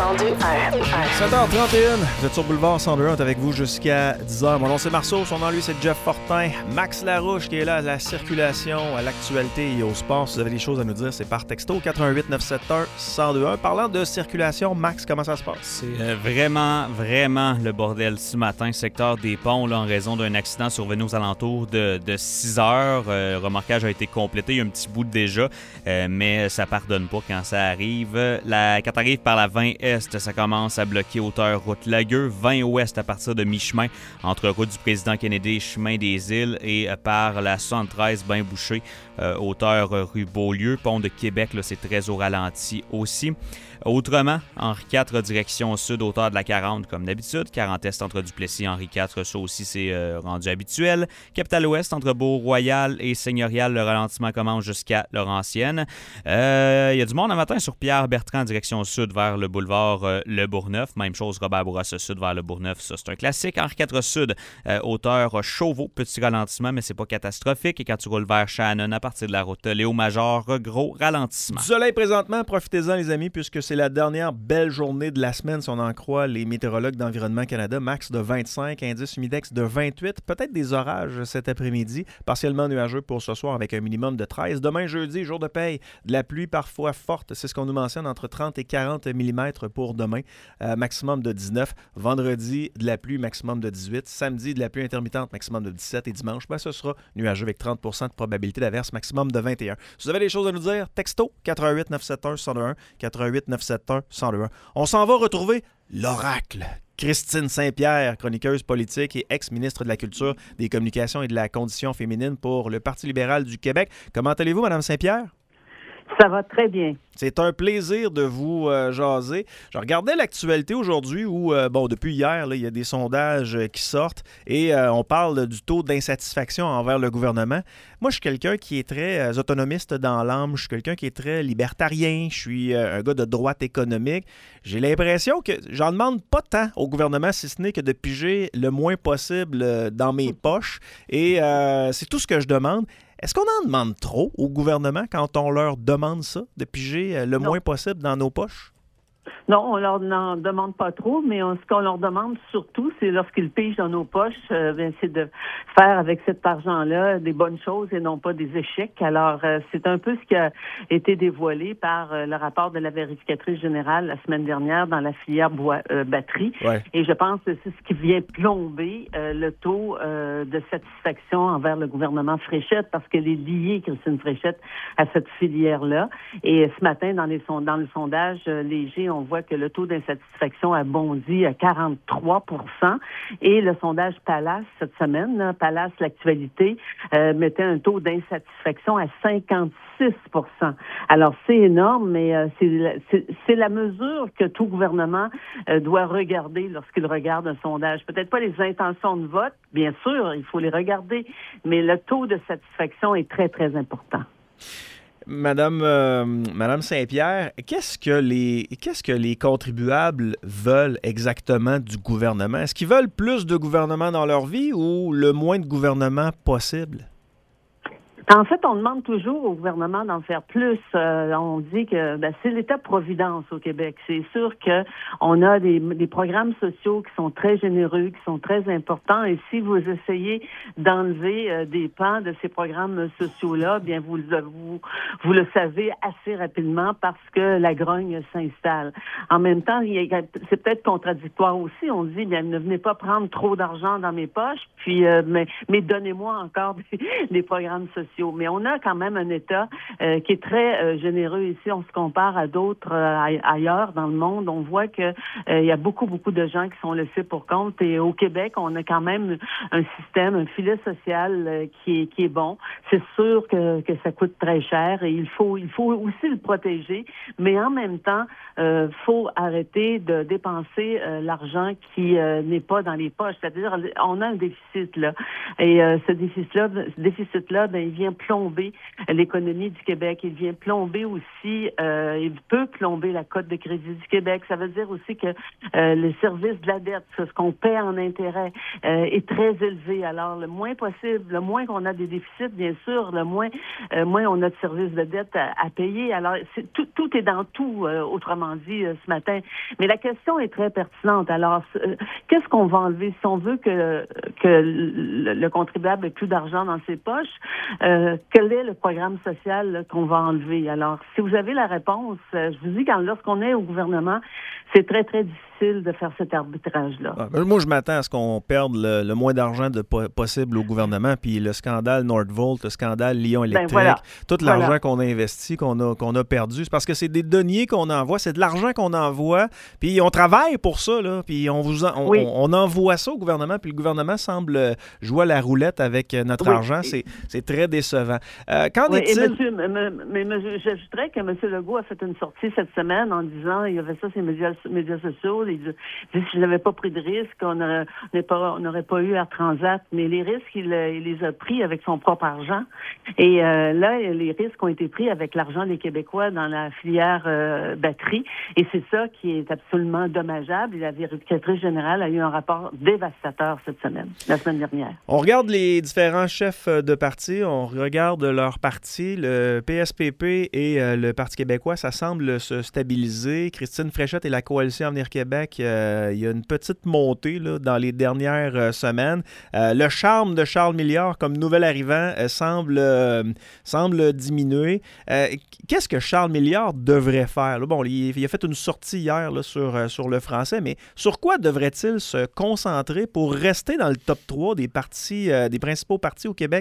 7h31, vous êtes sur Boulevard 102.1, on est avec vous jusqu'à 10h. Mon nom c'est Marceau, son nom lui c'est Jeff Fortin. Max Larouche qui est là à la circulation, à l'actualité et au sport. Si vous avez des choses à nous dire, c'est par texto 88 971 1021. Parlant de circulation, Max, comment ça se passe? C'est vraiment le bordel ce matin, secteur des ponts, là, en raison d'un accident survenu aux alentours de 6 heures. Le remorquage a été complété, il y a un petit bout déjà, mais ça pardonne pas quand ça arrive. Quand tu arrives par la 20 Est, ça commence à bloquer hauteur route Lagueux, 20 Ouest à partir de mi-chemin entre route du Président Kennedy, chemin des Îles et par la 73 Bain-Boucher, hauteur rue Beaulieu. Pont de Québec, là, c'est très au ralenti aussi. Autrement, Henri IV, direction sud, hauteur de la 40, comme d'habitude. 40 Est entre Duplessis et Henri IV, ça aussi, c'est rendu habituel. Capitale-Ouest, entre Beau-Royal et Seigneurial, le ralentissement commence jusqu'à Laurentienne. Il y a du monde un matin sur Pierre-Bertrand, direction sud, vers le boulevard Le Bourgneuf. Même chose, Robert-Bourassa sud, vers le Bourgneuf, ça, c'est un classique. Henri IV sud, hauteur Chauveau, petit ralentissement, mais c'est pas catastrophique. Et quand tu roules vers Shannon, à partir de la route Léo-Major, gros ralentissement. Du soleil présentement, profitez-en les amis, puisque c'est la dernière belle journée de la semaine, si on en croit les météorologues d'Environnement Canada. Max de 25, indice humidex de 28. Peut-être des orages cet après-midi, partiellement nuageux pour ce soir avec un minimum de 13. Demain, jeudi, jour de paye, de la pluie parfois forte. C'est ce qu'on nous mentionne, entre 30 et 40 mm pour demain. Maximum de 19. Vendredi, de la pluie, maximum de 18. Samedi, de la pluie intermittente, maximum de 17. Et dimanche, ce sera nuageux avec 30 % de probabilité d'averse, maximum de 21. Si vous avez des choses à nous dire, texto 88 971 1021, 88 971 1021. On s'en va retrouver l'oracle. Christine Saint-Pierre, chroniqueuse politique et ex-ministre de la Culture, des Communications et de la Condition féminine pour le Parti libéral du Québec. Comment allez-vous, Mme Saint-Pierre? Ça va très bien. C'est un plaisir de vous jaser. Je regardais l'actualité aujourd'hui où, depuis hier, là, il y a des sondages qui sortent et on parle du taux d'insatisfaction envers le gouvernement. Moi, je suis quelqu'un qui est très autonomiste dans l'âme. Je suis quelqu'un qui est très libertarien. Je suis un gars de droite économique. J'ai l'impression que j'en demande pas tant au gouvernement, si ce n'est que de piger le moins possible dans mes poches. Et c'est tout ce que je demande. Est-ce qu'on en demande trop au gouvernement quand on leur demande ça, de piger le moins possible dans nos poches? Non, on leur en demande pas trop, mais ce qu'on leur demande surtout, c'est lorsqu'ils pigent dans nos poches, c'est de faire avec cet argent-là des bonnes choses et non pas des échecs. Alors, c'est un peu ce qui a été dévoilé par le rapport de la vérificatrice générale la semaine dernière dans la filière batterie. Ouais. Et je pense que c'est ce qui vient plomber le taux de satisfaction envers le gouvernement Fréchette, parce qu'elle est liée, Christine Fréchette, à cette filière-là. Et ce matin, dans le sondage léger, on voit que le taux d'insatisfaction a bondi à 43 % et le sondage Palace cette semaine, là, Palace l'actualité, mettait un taux d'insatisfaction à 56 %. Alors, c'est énorme, mais c'est la mesure que tout gouvernement doit regarder lorsqu'il regarde un sondage. Peut-être pas les intentions de vote, bien sûr, il faut les regarder, mais le taux de satisfaction est très, très important. Madame Saint-Pierre, qu'est-ce que les contribuables veulent exactement du gouvernement? Est-ce qu'ils veulent plus de gouvernement dans leur vie ou le moins de gouvernement possible? En fait, on demande toujours au gouvernement d'en faire plus. On dit que c'est l'État-providence au Québec. C'est sûr que on a des programmes sociaux qui sont très généreux, qui sont très importants. Et si vous essayez d'enlever des pans de ces programmes sociaux-là, bien vous le savez assez rapidement parce que la grogne s'installe. En même temps, c'est peut-être contradictoire aussi. On dit, bien, ne venez pas prendre trop d'argent dans mes poches, puis mais donnez-moi encore des programmes sociaux. Mais on a quand même un État qui est très généreux ici. On se compare à d'autres ailleurs dans le monde. On voit que il y a beaucoup de gens qui sont laissés pour compte. Et au Québec, on a quand même un système, un filet social qui est bon. C'est sûr que ça coûte très cher et il faut aussi le protéger. Mais en même temps, faut arrêter de dépenser l'argent qui n'est pas dans les poches. C'est-à-dire, on a un déficit là. Et ce déficit-là, il vient plomber l'économie du Québec. Il vient plomber aussi, il peut plomber la cote de crédit du Québec. Ça veut dire aussi que le service de la dette, ce qu'on paie en intérêt, est très élevé. Alors, le moins possible, le moins qu'on a des déficits, bien sûr, le moins on a de services de dette à payer. Alors, tout tout est dans tout, autrement dit, ce matin. Mais la question est très pertinente. Alors, qu'est-ce qu'on va enlever? Si on veut que le contribuable ait plus d'argent dans ses poches, quel est le programme social là, qu'on va enlever? Alors, si vous avez la réponse, je vous dis, lorsqu'on est au gouvernement, c'est très, très difficile de faire cet arbitrage-là. Moi, je m'attends à ce qu'on perde le moins d'argent possible au gouvernement, puis le scandale Nordvolt, le scandale Lyon Électrique, tout l'argent qu'on a investi, qu'on a perdu, c'est parce que c'est des deniers qu'on envoie, c'est de l'argent qu'on envoie, puis on travaille pour ça, là, puis on envoie ça au gouvernement, puis le gouvernement semble jouer à la roulette avec notre argent, c'est très décevant. Qu'en est-il? J'ajouterais que M. Legault a fait une sortie cette semaine en disant, il y avait ça sur les médias sociaux, il dit s'il n'avait pas pris de risque, on n'aurait pas eu Air Transat, mais les risques, il les a pris avec son propre argent. Et là, les risques ont été pris avec l'argent des Québécois dans la filière batterie. Et c'est ça qui est absolument dommageable. Et la vérificatrice générale a eu un rapport dévastateur la semaine dernière. On regarde les différents chefs de parti, on regarde leur parti, le PSPP et le Parti québécois, ça semble se stabiliser. Christine Fréchette et la Coalition Avenir Québec, il y a une petite montée là, dans les dernières semaines. Le charme de Charles Milliard comme nouvel arrivant semble diminuer. Qu'est-ce que Charles Milliard devrait faire? Là, bon, il a fait une sortie hier là, sur le français, mais sur quoi devrait-il se concentrer pour rester dans le top 3 des principaux partis au Québec?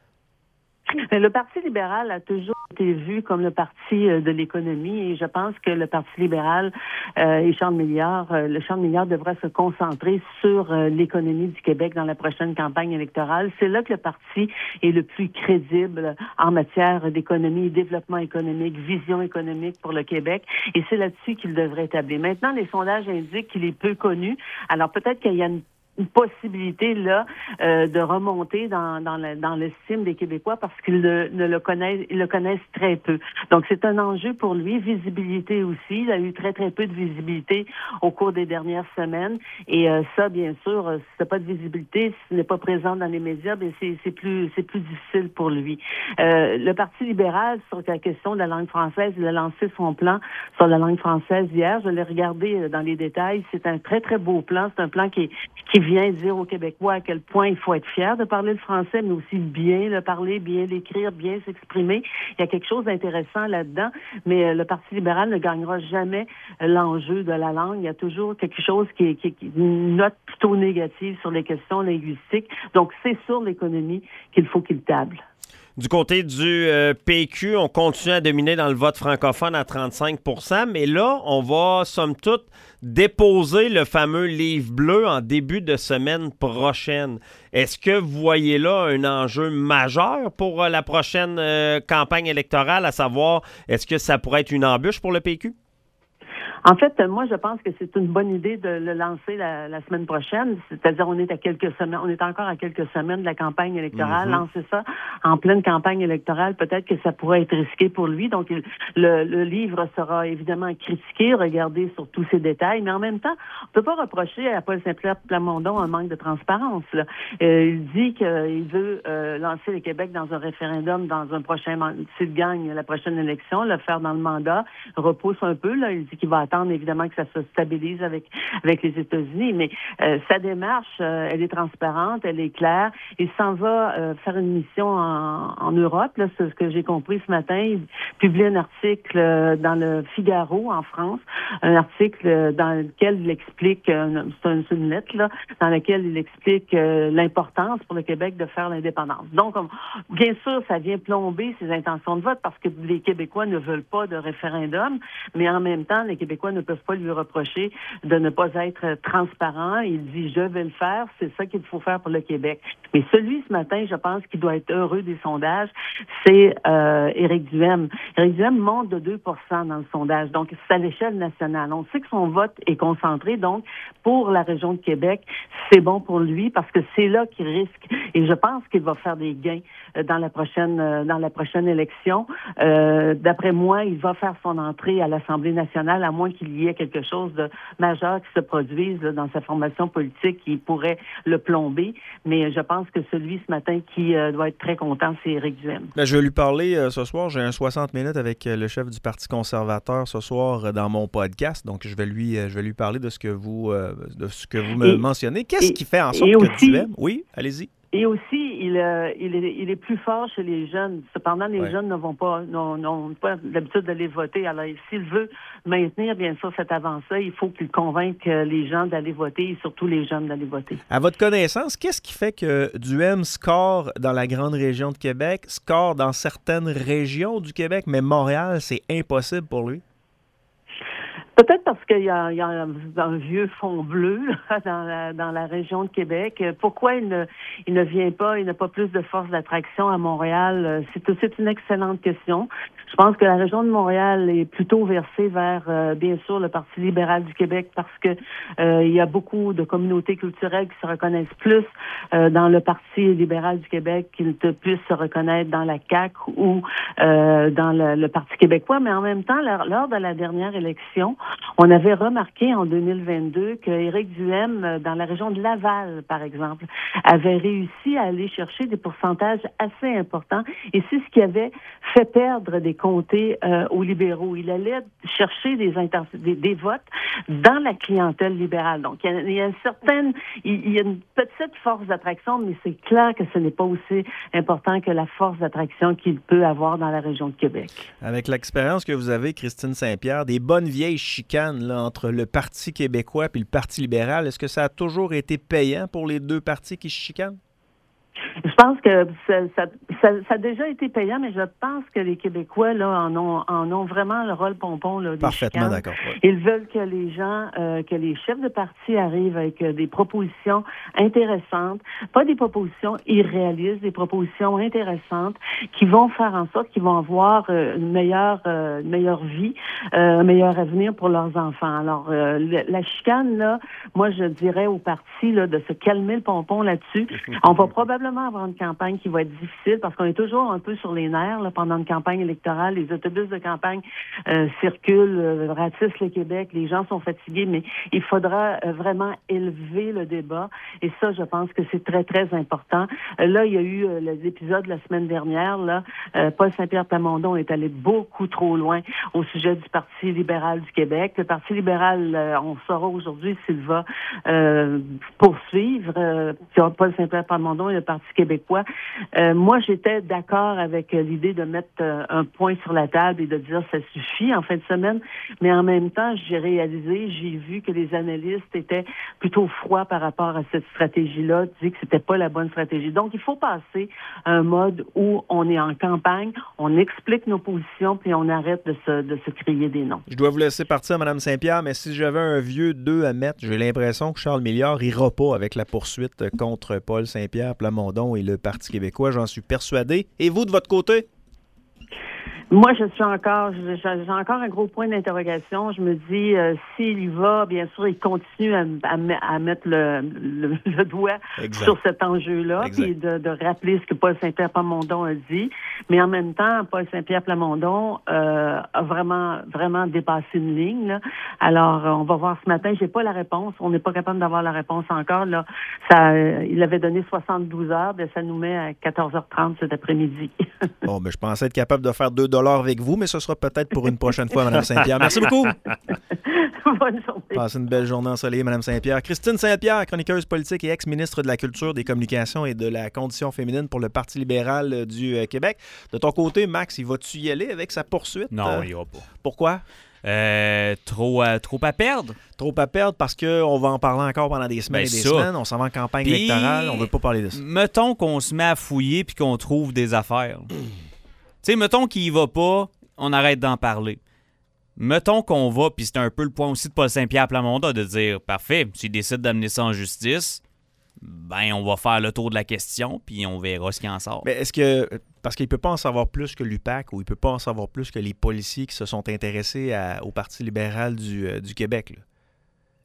Le Parti libéral a toujours été vu comme le parti de l'économie et je pense que le Parti libéral et Charles Milliard devrait se concentrer sur l'économie du Québec dans la prochaine campagne électorale. C'est là que le parti est le plus crédible en matière d'économie, développement économique, vision économique pour le Québec et c'est là-dessus qu'il devrait établir. Maintenant, les sondages indiquent qu'il est peu connu. Alors peut-être qu'il y a une possibilité là de remonter dans l'estime des Québécois parce qu'ils le connaissent très peu. Donc c'est un enjeu pour lui, visibilité aussi. Il a eu très très peu de visibilité au cours des dernières semaines et ça bien sûr, si t'as pas de visibilité, si tu n'es pas présent dans les médias, bien c'est plus difficile pour lui. Le Parti libéral sur la question de la langue française, il a lancé son plan sur la langue française hier. Je l'ai regardé dans les détails. C'est un très très beau plan. C'est un plan qui vient dire aux Québécois à quel point il faut être fier de parler le français, mais aussi bien le parler, bien l'écrire, bien s'exprimer. Il y a quelque chose d'intéressant là-dedans, mais le Parti libéral ne gagnera jamais l'enjeu de la langue. Il y a toujours quelque chose qui est une note plutôt négative sur les questions linguistiques. Donc, c'est sur l'économie qu'il faut qu'il table. Du côté du PQ, on continue à dominer dans le vote francophone à 35 %, mais là, on va, somme toute, déposer le fameux livre bleu en début de semaine prochaine. Est-ce que vous voyez là un enjeu majeur pour la prochaine campagne électorale, à savoir, est-ce que ça pourrait être une embûche pour le PQ? En fait, moi, je pense que c'est une bonne idée de le lancer la semaine prochaine. C'est-à-dire, on est encore à quelques semaines de la campagne électorale. Lancer ça en pleine campagne électorale, peut-être que ça pourrait être risqué pour lui. Donc, le livre sera évidemment critiqué, regardé sur tous ses détails. Mais en même temps, on peut pas reprocher à Paul Saint-Pierre Plamondon un manque de transparence. Là. Il dit qu'il veut lancer le Québec dans un référendum dans un prochain s'il gagne la prochaine élection, le faire dans le mandat, repousse un peu. Là, il dit qu'il va attendre évidemment que ça se stabilise avec les États-Unis, mais sa démarche, elle est transparente, elle est claire. Il s'en va faire une mission en Europe, là, c'est ce que j'ai compris ce matin. Il publie un article dans le Figaro en France, un article dans lequel il explique, c'est une lettre là, dans laquelle il explique l'importance pour le Québec de faire l'indépendance. Donc, bien sûr, ça vient plomber ses intentions de vote parce que les Québécois ne veulent pas de référendum, mais en même temps, les Québécois ne peuvent pas lui reprocher de ne pas être transparent. Il dit « je vais le faire », c'est ça qu'il faut faire pour le Québec. Mais celui ce matin, je pense qu'il doit être heureux des sondages, c'est Éric Duhaime. Éric Duhaime monte de 2 % dans le sondage, donc c'est à l'échelle nationale. On sait que son vote est concentré, donc pour la région de Québec, c'est bon pour lui parce que c'est là qu'il risque. Et je pense qu'il va faire des gains dans la prochaine élection. D'après moi, il va faire son entrée à l'Assemblée nationale, à moins moins qu'il y ait quelque chose de majeur qui se produise là, dans sa formation politique qui pourrait le plomber. Mais je pense que celui ce matin qui doit être très content, c'est Éric Duhaime. Ben, je vais lui parler ce soir. J'ai un 60 minutes avec le chef du Parti conservateur ce soir dans mon podcast. Donc, je vais lui parler de ce que vous me mentionnez. Qu'est-ce qui fait en sorte que Duhaime... Oui, allez-y. Et aussi, il est plus fort chez les jeunes. Cependant, les jeunes n'ont pas l'habitude d'aller voter. Alors, s'il veut maintenir, bien sûr, cette avancée, il faut qu'il convainque les gens d'aller voter et surtout les jeunes d'aller voter. À votre connaissance, qu'est-ce qui fait que Duhaime score dans la grande région de Québec, score dans certaines régions du Québec, mais Montréal, c'est impossible pour lui? Peut-être parce qu'il y a un vieux fond bleu là, dans la région de Québec. Pourquoi il ne vient pas, il n'a pas plus de force d'attraction à Montréal? C'est une excellente question. Je pense que la région de Montréal est plutôt versée vers, bien sûr, le Parti libéral du Québec parce que il y a beaucoup de communautés culturelles qui se reconnaissent plus dans le Parti libéral du Québec qu'ils ne puissent se reconnaître dans la CAQ ou dans le Parti québécois. Mais en même temps, lors de la dernière élection, on avait remarqué en 2022 que Éric Duhaime, dans la région de Laval, par exemple, avait réussi à aller chercher des pourcentages assez importants. Et c'est ce qui avait fait perdre des comtés aux libéraux. Il allait chercher des votes dans la clientèle libérale. Donc, il y a une petite force d'attraction, mais c'est clair que ce n'est pas aussi important que la force d'attraction qu'il peut avoir dans la région de Québec. Avec l'expérience que vous avez, Christine Saint-Pierre, des bonnes vieilles chicanes là, entre le Parti québécois et le Parti libéral, est-ce que ça a toujours été payant pour les deux partis qui se chicanent? Je pense que ça a déjà été payant, mais je pense que les Québécois là en ont vraiment le rôle pompon là. Parfaitement d'accord. Ouais. Ils veulent que les gens, que les chefs de parti arrivent avec des propositions intéressantes, pas des propositions irréalistes, des propositions intéressantes qui vont faire en sorte qu'ils vont avoir une meilleure vie, un meilleur avenir pour leurs enfants. Alors la chicane là, moi je dirais au parti là de se calmer le pompon là-dessus. On va probablement avoir une campagne qui va être difficile parce qu'on est toujours un peu sur les nerfs là, pendant une campagne électorale. Les autobus de campagne circulent, ratissent le Québec. Les gens sont fatigués, mais il faudra vraiment élever le débat. Et ça, je pense que c'est très, très important. Là, il y a eu l'épisode la semaine dernière. Là, Paul Saint-Pierre Plamondon est allé beaucoup trop loin au sujet du Parti libéral du Québec. Le Parti libéral, on saura aujourd'hui s'il va poursuivre Paul Saint-Pierre Plamondon et le Parti québécois. Moi, j'étais d'accord avec l'idée de mettre un point sur la table et de dire ça suffit en fin de semaine, mais en même temps, j'ai vu que les analystes étaient plutôt froids par rapport à cette stratégie-là, disaient que c'était pas la bonne stratégie. Donc, il faut passer à un mode où on est en campagne, on explique nos positions, puis on arrête de se crier des noms. Je dois vous laisser partir, Mme Saint-Pierre, mais si j'avais un vieux 2 à mettre, j'ai l'impression que Charles Milliard ira pas avec la poursuite contre Paul Saint-Pierre Plamondon et le Parti québécois, j'en suis persuadé. Et vous, de votre côté? Moi, j'ai encore un gros point d'interrogation. Je me dis, s'il y va, bien sûr, il continue à mettre le doigt sur cet enjeu-là, puis de rappeler ce que Paul Saint-Pierre Plamondon a dit. Mais en même temps, Paul Saint-Pierre Plamondon a vraiment dépassé une ligne, là. Alors, on va voir ce matin. J'ai pas la réponse. On n'est pas capable d'avoir la réponse encore, là. Il avait donné 72 heures, ben, ça nous met à 14h30 cet après-midi. Bon, ben, je pensais être capable de faire $2 avec vous, mais ce sera peut-être pour une prochaine fois, Mme Saint-Pierre. Merci beaucoup. Bonne journée. Passez une belle journée ensoleillée, Mme Saint-Pierre. Christine Saint-Pierre, chroniqueuse politique et ex-ministre de la Culture, des Communications et de la Condition féminine pour le Parti libéral du Québec. De ton côté, Max, il va-tu y aller avec sa poursuite? Non, il ira pas. Pourquoi? Trop à perdre. Trop à perdre parce qu'on va en parler encore pendant des semaines et des semaines. On s'en va en campagne électorale. On ne veut pas parler de ça. Mettons qu'on se met à fouiller puis qu'on trouve des affaires. Tu sais, mettons qu'il y va pas, on arrête d'en parler. Mettons qu'on va, puis c'est un peu le point aussi de Paul Saint-Pierre Plamondon, de dire, parfait, s'il décide d'amener ça en justice, ben on va faire le tour de la question, puis on verra ce qui en sort. Mais est-ce que, parce qu'il ne peut pas en savoir plus que l'UPAC, ou il ne peut pas en savoir plus que les policiers qui se sont intéressés au Parti libéral du Québec, là.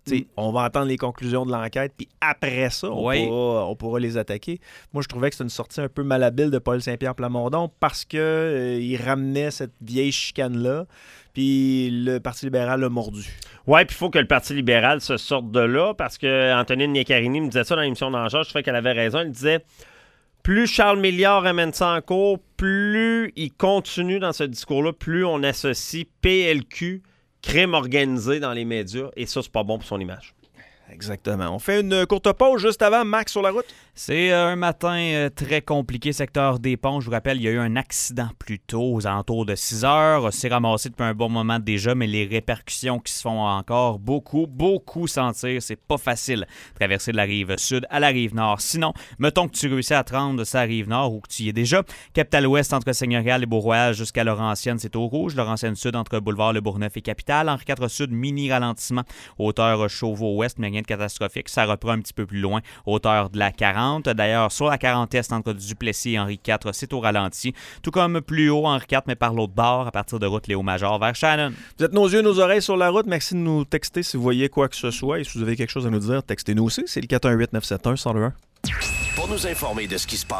On va entendre les conclusions de l'enquête, puis après ça, on pourra les attaquer. Moi, je trouvais que c'était une sortie un peu malhabile de Paul Saint-Pierre Plamondon parce qu'il ramenait cette vieille chicane-là, puis le Parti libéral a mordu. Oui, puis il faut que le Parti libéral se sorte de là, parce que Antonine Niacarini me disait ça dans l'émission d'Enjeu, je trouvais qu'elle avait raison, elle disait... Plus Charles Milliard amène ça en cours, plus il continue dans ce discours-là, plus on associe PLQ, crime organisé dans les médias, et ça, c'est pas bon pour son image. Exactement. On fait une courte pause juste avant. Max sur la route. C'est un matin très compliqué, secteur des Ponts. Je vous rappelle, il y a eu un accident plus tôt, aux alentours de 6 heures. C'est ramassé depuis un bon moment déjà, mais les répercussions qui se font encore beaucoup sentir. C'est pas facile de traverser de la rive sud à la rive nord. Sinon, mettons que tu réussis à te rendre de sa rive nord ou que tu y es déjà. Capitale-Ouest entre Seigneurial et Beau-Royal jusqu'à Laurentienne, c'est au rouge. Laurentienne Sud entre Boulevard Le Bourgneuf et Capitale. Henri IV Sud, mini-ralentissement. Hauteur Chauveau-Ouest, mais rien de catastrophique. Ça reprend un petit peu plus loin, hauteur de la 40. D'ailleurs, sur la 40 Est, entre Duplessis et Henri IV, c'est au ralenti. Tout comme plus haut, Henri IV, mais par l'autre bord, à partir de route Léo-Major vers Shannon. Vous êtes nos yeux, nos oreilles sur la route. Merci de nous texter si vous voyez quoi que ce soit. Et si vous avez quelque chose à nous dire, textez-nous aussi. C'est le 418-971-101. Pour nous informer de ce qui se passe